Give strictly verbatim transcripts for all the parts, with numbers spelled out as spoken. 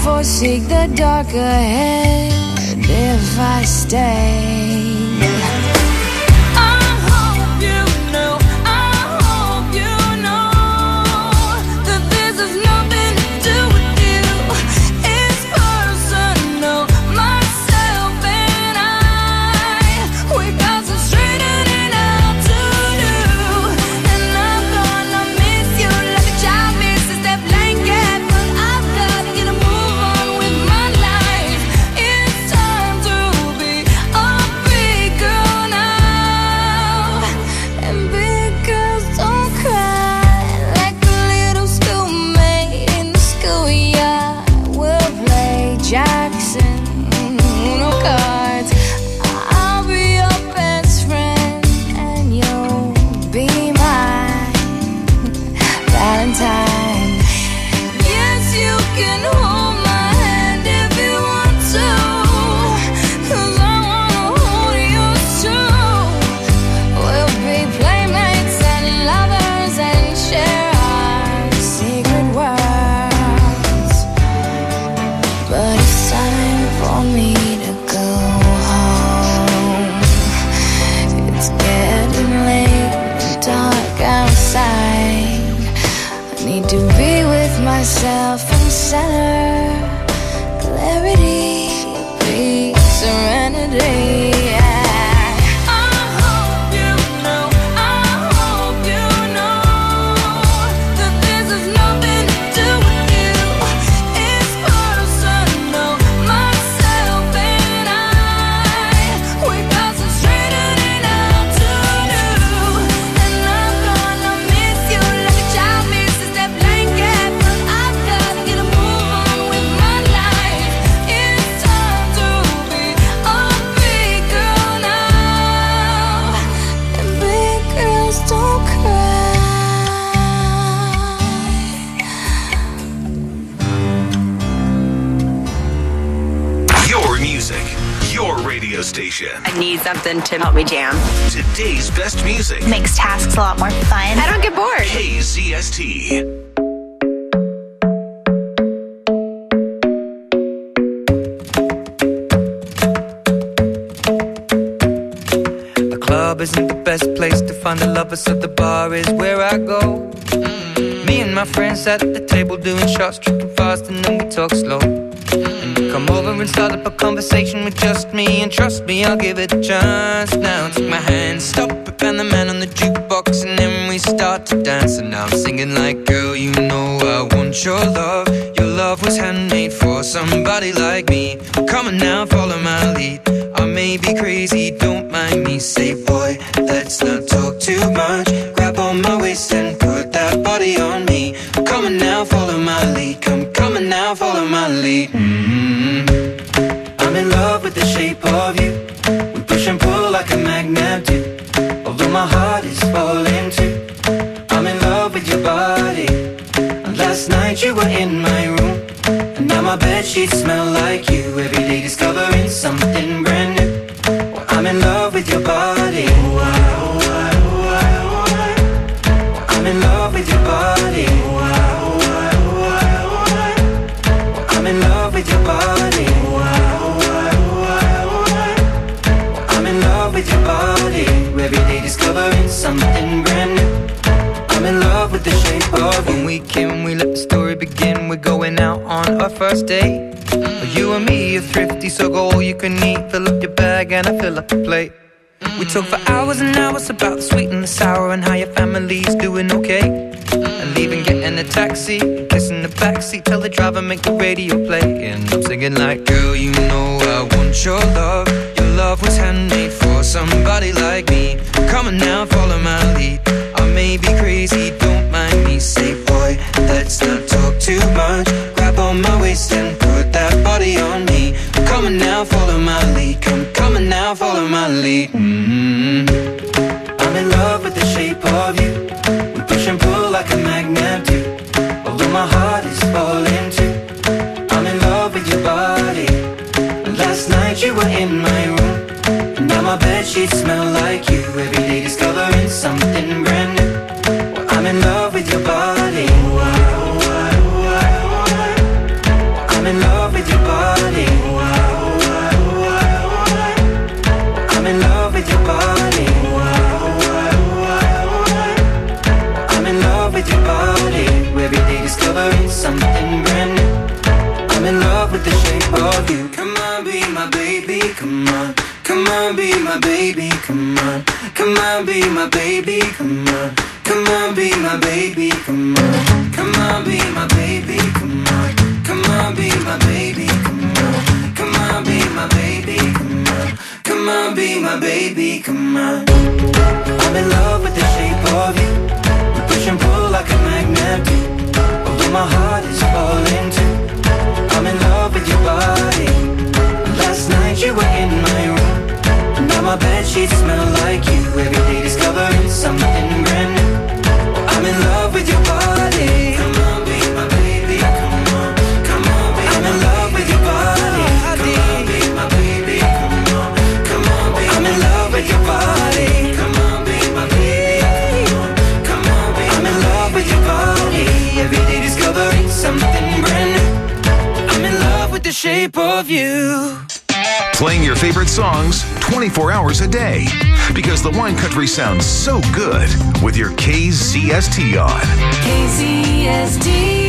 foresee the dark ahead if I stay. Myself in center, clarity, peace, serenity. Station. I need something to help me jam. Today's best music makes tasks a lot more fun. I don't get bored. K Z S T. The club isn't the best place to find a lover, so the bar is where I go. Mm-hmm. Me and my friends at the table doing shots, tripping fast, and then we talk slow. Come over and start up a conversation with just me, and trust me, I'll give it a chance. Now take my hand, stop it, and the man on the jukebox, and then we start to dance. And now I'm singing like, girl, you know I want your love. Your love was handmade for somebody like me. Come on now, follow my lead. I may be crazy, don't mind me. Say, boy, let's not talk too much. Grab on my waist and put that body on me. Come on now, follow my lead. Come, come on now, follow my lead. Mm-hmm. I'm in love with the shape of you. We push and pull like a magnet do. Although my heart is falling too. I'm in love with your body. And last night you were in my room, and now my bedsheets smell like you. Every day discovering something brand new. Well, I'm in love with your body. Oh, I, oh, I, oh, I, oh, I. Well, I'm in love with your body. Oh, I, oh, I, oh, I, oh, I. Well, I'm in love with your body. Oh, I, oh, I, oh, I, oh, I. Well, I'm in love with your body. Every day discovering something brand new. I'm in love with the shape of when we came, we let the story begin. We're going out on our first date. You and me are thrifty, so go all you can eat. Fill up your bag and I fill up the plate. We talk for hours and hours about the sweet and the sour, and how your family's doing okay. And leaving, getting a taxi, kissing the backseat, tell the driver make the radio play. And I'm singing like, girl, you know I want your love. Your love was handmade for somebody like me. Come on now, follow my lead. I may be crazy, don't mind me. Say, boy, let's not talk too much. Grab on my waist and put that body on me. Come on now, follow my lead. Come, come on now, follow my lead. Mm-hmm. I'm in love with the shape of you. We push and pull like a magnet do. Although my heart is falling too. I'm in love with your body. Last night you were in my room, and now my bedsheets smell like you. Every day discovering something brand new. Well, I'm in love with your body. Oh, I, oh, I, oh, I, oh, I. I'm in love with your body. I'm in love with your body. I'm in love with your body. Every day discovering something brand new. I'm in love with the shape of you. Come on, be my baby, come on. Come on, be my baby, come on. Come on, be my baby, come on. Come on, be my baby, come on. Come on, be my baby, come on. Come on, be my baby, come on. Come on, be my baby, come on. Come on, be my baby, come on. I'm in love with the shape of you. We push and pull like a magnet do. Although my heart is falling too. I'm in love with your body. Last night you were in my room. Now my bedsheets smell like you. Every day discovering something brand new. I'm in love with your body. Come on, be my baby, come on. Come on, be I'm in love with your body. Come on, be my baby, come on. Come on, be I'm in love with your body. Come on, be my baby, come on. Come on, be I'm in love with your body. Every day discovering something brand new. I'm in love with the shape of you. Playing your favorite songs twenty-four hours a day. Because the wine country sounds so good with your K Z S T on. K Z S T.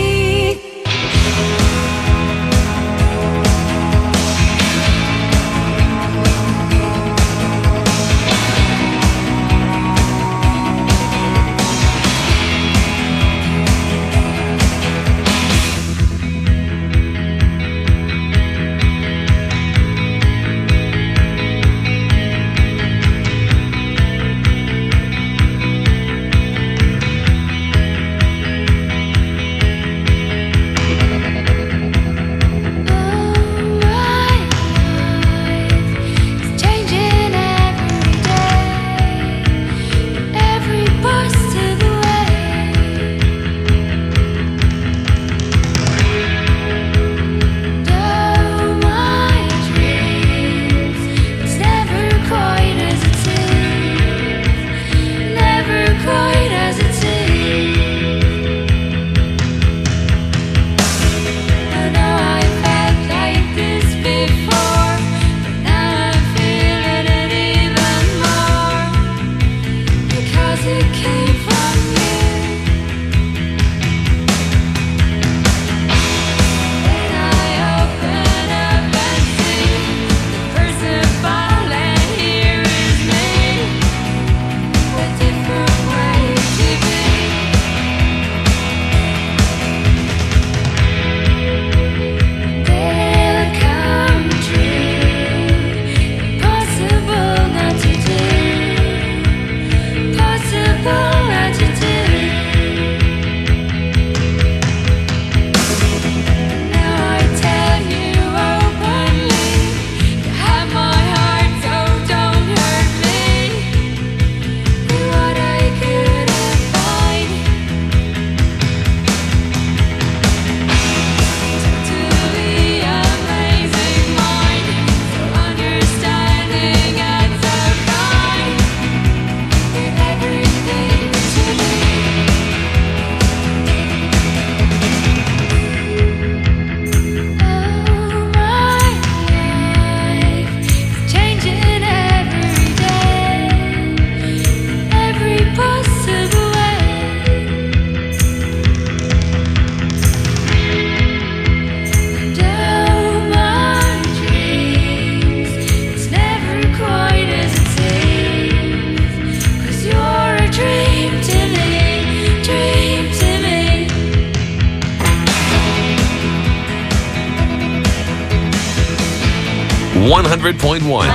one hundred point one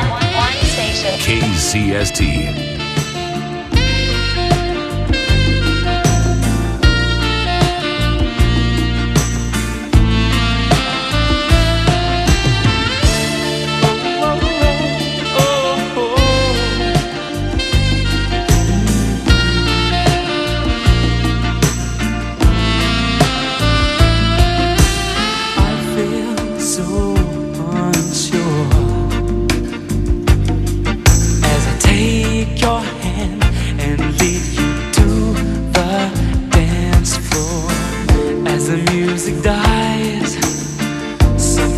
K Z S T.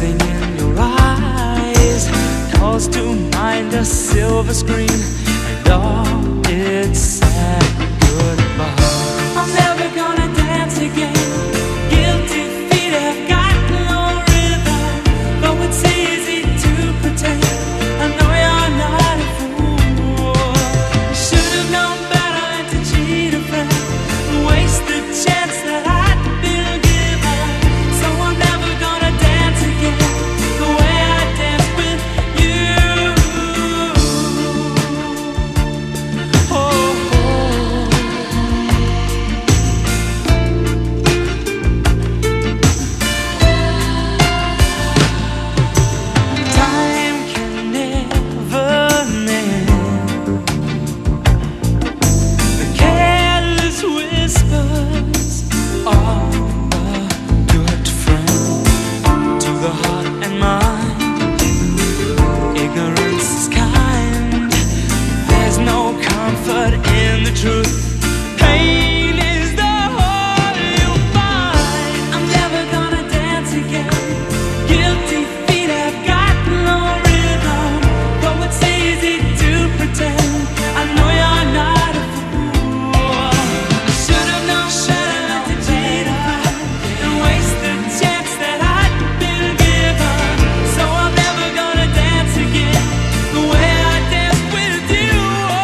something in your eyes calls to mind a silver screen and all its sad goodbye. I'm never gonna dance again. Guilty feet have got no rhythm, though it's easy to pretend. I know you're not a fool. You should have known better than to cheat a friend and waste the chance that I'd been given. So I'm never gonna dance again the way I danced with you. Oh, oh. Time can never mend the careless whispers of a good friend. To the heart and mind, ignorance is kind. There's no comfort in the truth. Pain is the whole you'll find. I'm never gonna dance again. Guilty feet have got no rhythm, though it's easy to pretend. I know you're not a fool. I should have known better than to cheat a friend and waste the chance that I'd been given. So I'm never gonna dance again the way I danced with you.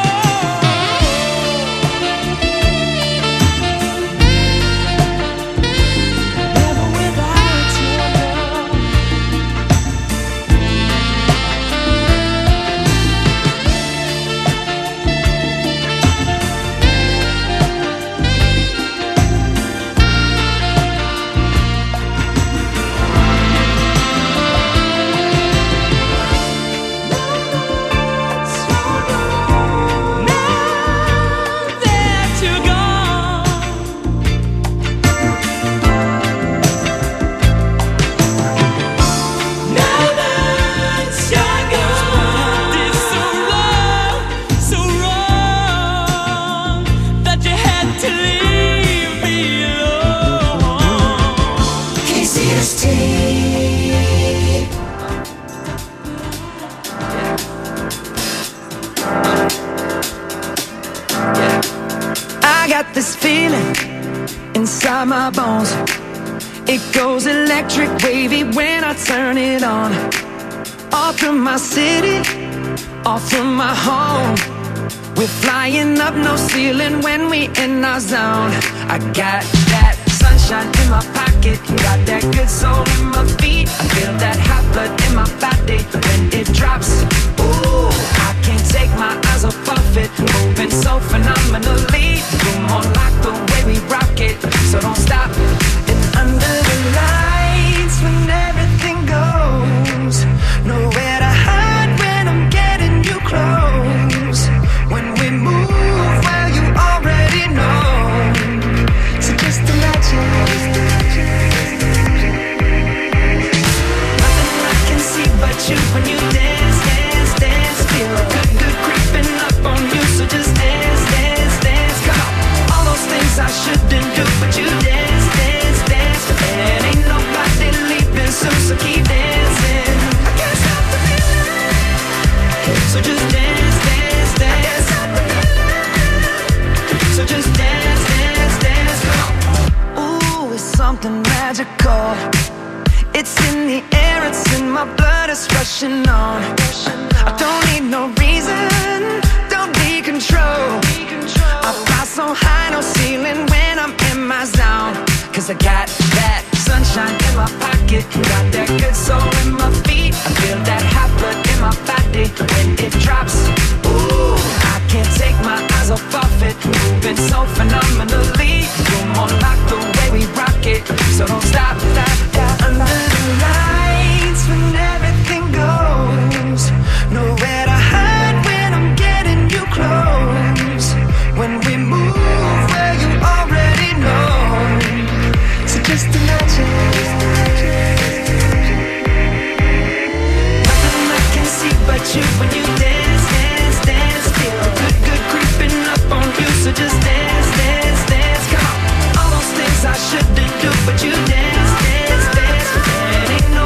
Never without your love. Now that you're gone, now that you're gone, did so wrong, so wrong that you had to leave me alone. K C S T. I got this feeling inside my bones. It goes electric wavy when I turn it on. All through my city, all through my home. We're flying up no ceiling when we in our zone. I got that sunshine in my pocket, got that good soul in my feet. I feel that hot blood in my body when it drops. Ooh, I can't take my eyes off of it, moving so phenomenally. You're more like the way we rock it, so don't stop. And under the lights when everything goes, nowhere to hide when I'm getting you close. When we move, well you already know. So just imagine nothing I can see but you when you dance, dance, dance. Feel good, good creeping up on you. So just dance, dance, dance. Come on, all those things I shouldn't do, but you dance, dance, dance. And ain't nobody leaving soon, so keep dancing. I can't stop the feeling, so just dance, dance, dance. So just dance, dance, dance. Come on. Ooh, it's something magical. It's in the air, it's in my blood, it's rushing on. I don't need no reason, don't be control. I fly so high, no ceiling when I'm in my zone. Cause I got that sunshine in my pocket, got that good soul in my feet. I feel that hot blood in my body when it drops. Ooh, I can't take my eyes off of it, moving so phenomenally. You're more like the way we rock it, so don't stop, stop, stop. Under the lights when everything goes, nowhere to hide when I'm getting you close. When we move, well you already know. So just imagine nothing I can see but you when you dance, dance, dance. Feel good, good creeping up on you. So just dance, dance, dance. Come on, all those things I shouldn't do, but you dance, dance, dance. And ain't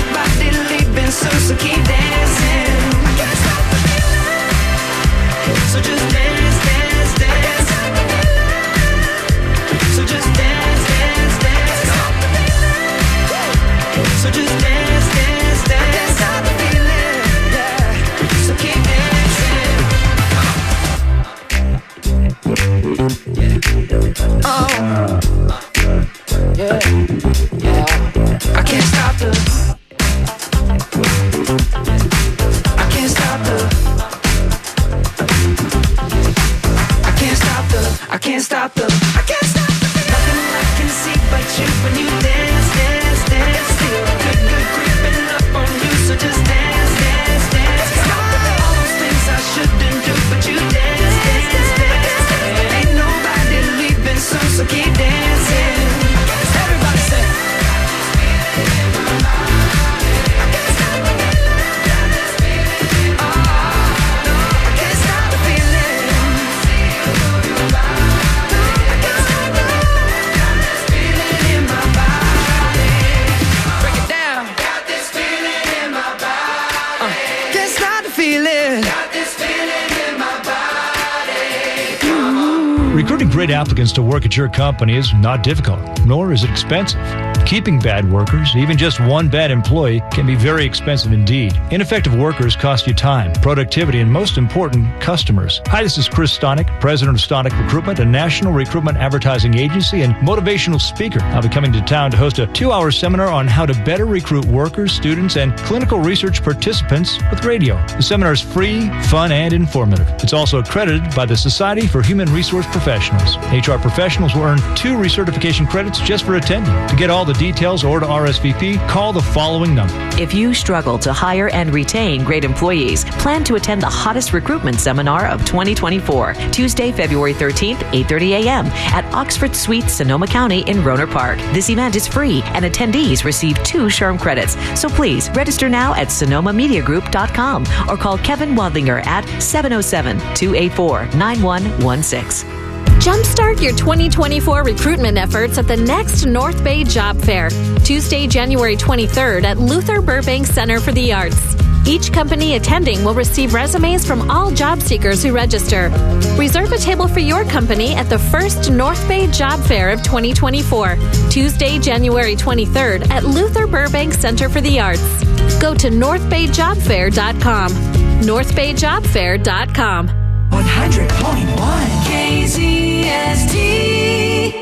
Recruiting great applicants to work at your company is not difficult, nor is it expensive. Keeping bad workers, even just one bad employee, can be very expensive indeed. Ineffective workers cost you time, productivity, and most important, customers. Hi, this is Chris Stonick, president of Stonick Recruitment, a national recruitment advertising agency and motivational speaker. I'll be coming to town to host a two-hour seminar on how to better recruit workers, students, and clinical research participants with radio. The seminar is free, fun, and informative. It's also accredited by the Society for Human Resource Professionals. H R professionals will earn two recertification credits just for attending. To get all the details or to R S V P, call the following number. If you struggle to hire and retain great employees, plan to attend the hottest recruitment seminar of twenty twenty-four, Tuesday, February thirteenth, eight thirty a.m. at Oxford Suite, Sonoma County in Rohnert Park. This event is free and attendees receive two SHRM credits. So please register now at sonoma media group dot com or call Kevin Wadlinger at seven oh seven, two eight four, nine one one six. Jumpstart your twenty twenty-four recruitment efforts at the next North Bay Job Fair, Tuesday, January twenty-third at Luther Burbank Center for the Arts. Each company attending will receive resumes from all job seekers who register. Reserve a table for your company at the first North Bay Job Fair of twenty twenty-four, Tuesday, January twenty-third at Luther Burbank Center for the Arts. Go to north bay job fair dot com. north bay job fair dot com. one hundred point one K Z S T.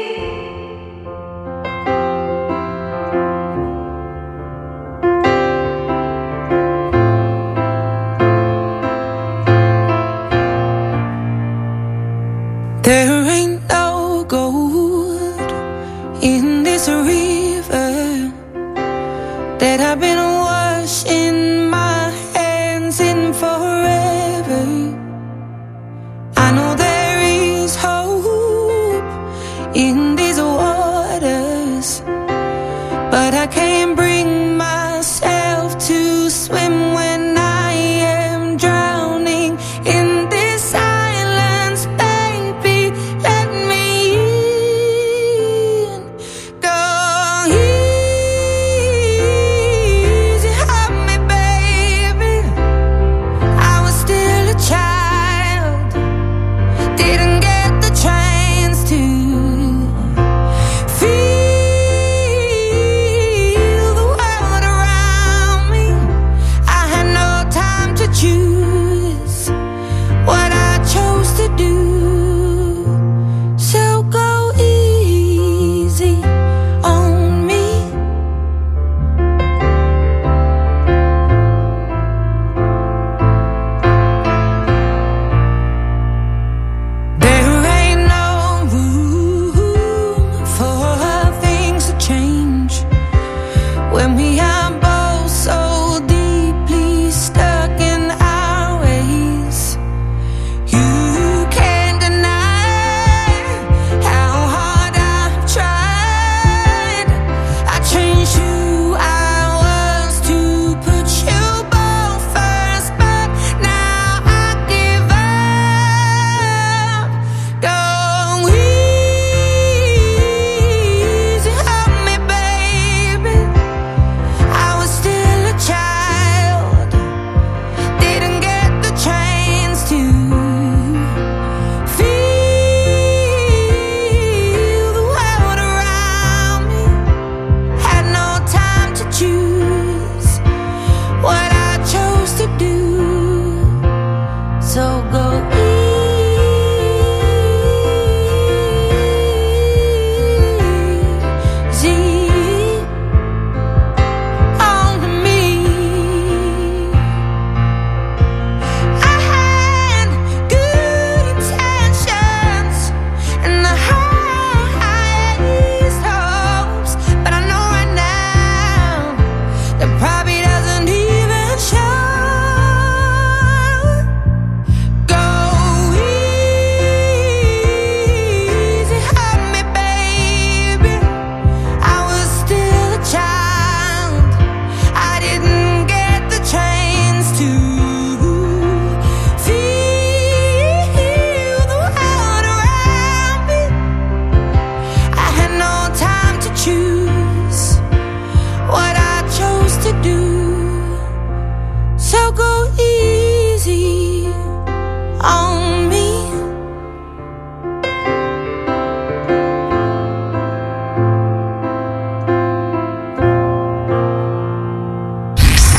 There ain't no gold in this river that I've been washing my hands in forever. I know there is hope in these waters, but I can't bring myself to swim when I am drowning in this silence. Baby, let me in. Go easy on me, baby.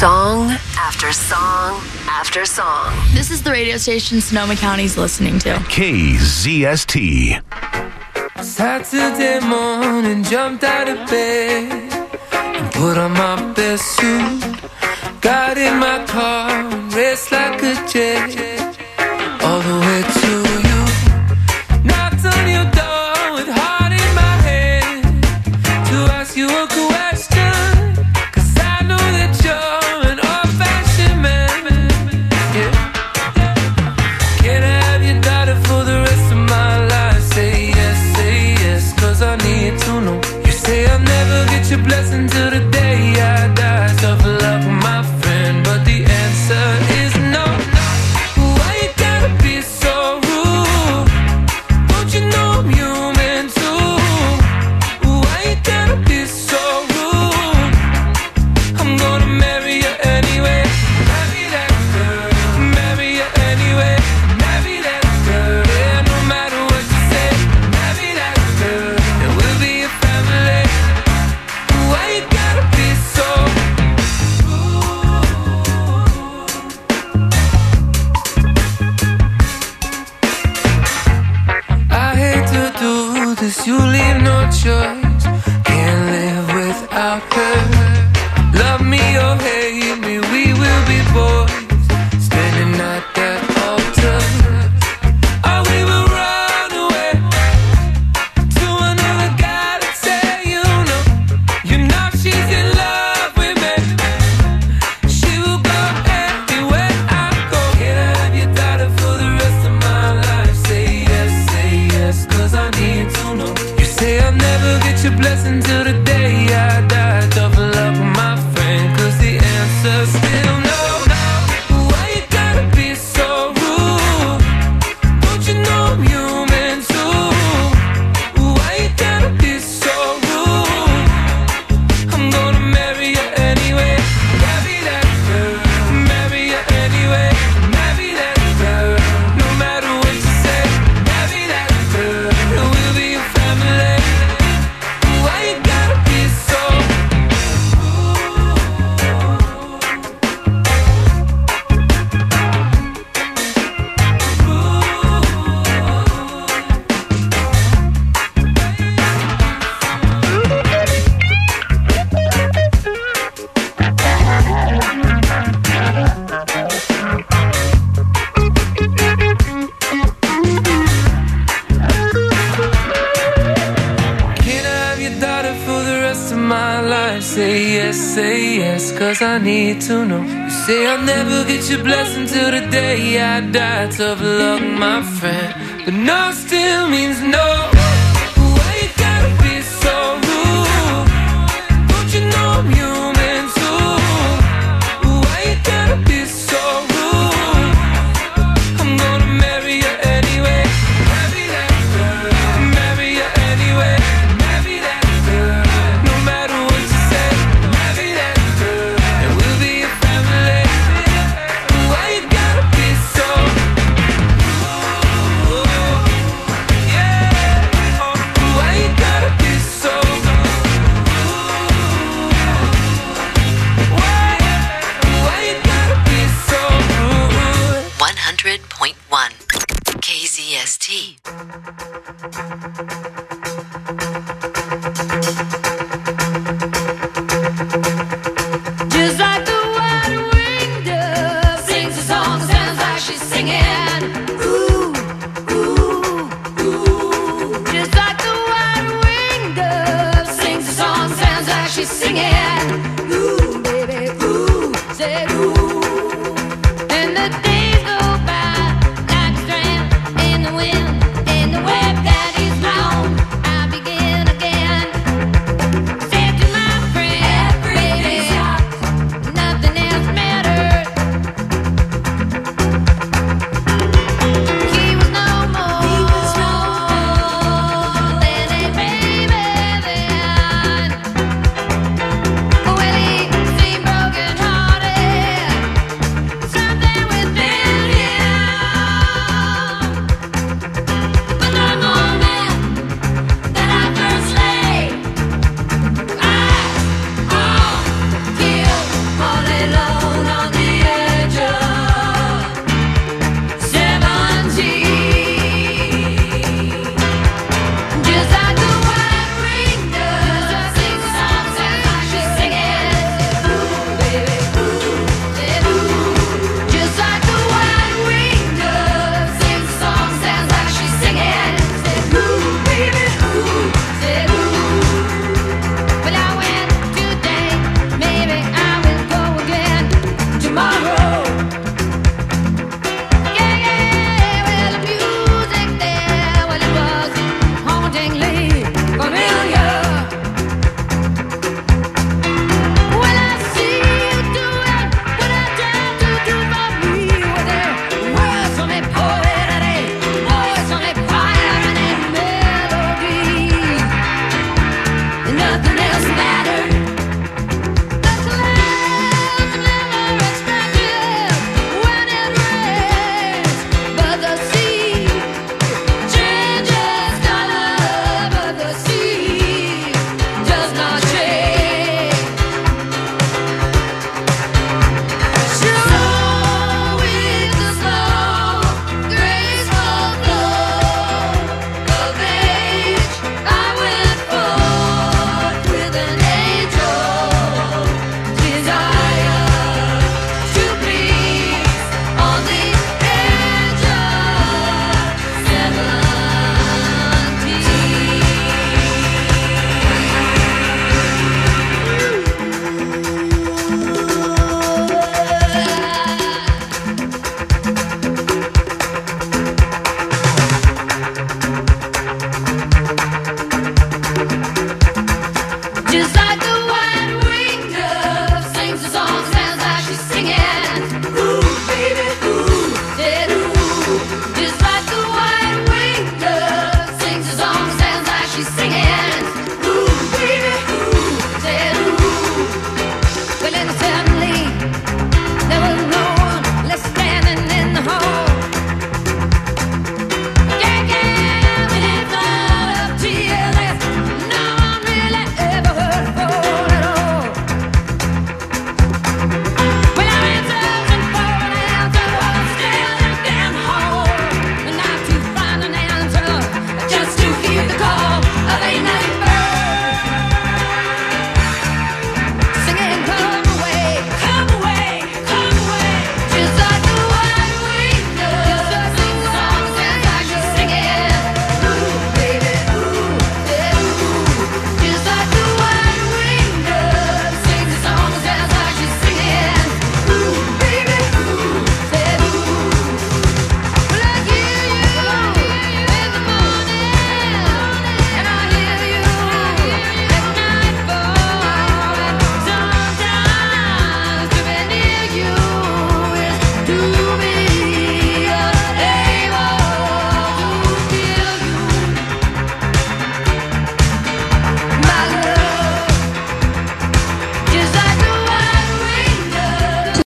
Song after song after song. This is the radio station Sonoma County's listening to. K Z S T. Saturday morning, jumped out of bed and put on my best suit. Got in my car and raced like a jet all the way to you. Knocked on your door with heart in my hand to ask you a question, 'cause I know that you're an old-fashioned man. Yeah. Can I have your daughter for the rest of my life? Say yes, say yes, 'cause I need to know. You say I'll never get your blessing till the day I die. Tough luck, my friend, but the answer is no. Why you gotta be so rude? Don't you know I'm human too? Why you gotta be so rude? I'm gonna marry you anyway. Marry that girl. Marry you anyway. Marry that girl. Yeah, no matter what you say. Marry that girl. And we'll be a family. Why you gotta be so I hate to do this, you leave no choice. Can't live without her. Love me or hate me, we will be boys, standing at that altar. Or we will run away to another galaxy, you know. You know she's in love with me. She will go anywhere I go. Can I have your daughter for the rest of my life? Say yes, say yes, 'cause I need to know. You say I'll never get your blessing till the day I die. Tough luck, my friend, 'cause the answer's still no. Why you gotta be so rude? Don't you know I'm human too? Why you gotta be so rude? I'm gonna marry you anyway. Marry that girl. Marry you anyway. Marry that girl. No matter what you say. Marry that girl. And we'll be a family. Why you gotta be so Can I have your daughter for the rest of my life? Say yes, say yes, 'cause I need to know. You say I'll never get your blessing till the day I die. Tough luck, my friend, but no still means no. Why you gotta be so rude? Don't you know I'm human too? Why you gotta be so rude? I'm gonna marry you anyway. Marry that girl. Marry you anyway. Marry that girl. No matter what you say. Marry that girl. And we'll be a family. Why you gotta be so rude? Yeah. Oh, why you gotta be so rude? Why? Why you gotta be so rude? one hundred point one K Z S T. Just like the white-winged dove sings a song, sounds like she's singing. Ooh, ooh, ooh. Just like the white-winged dove sings a song, sounds like she's singing. Ooh, baby, ooh, say ooh.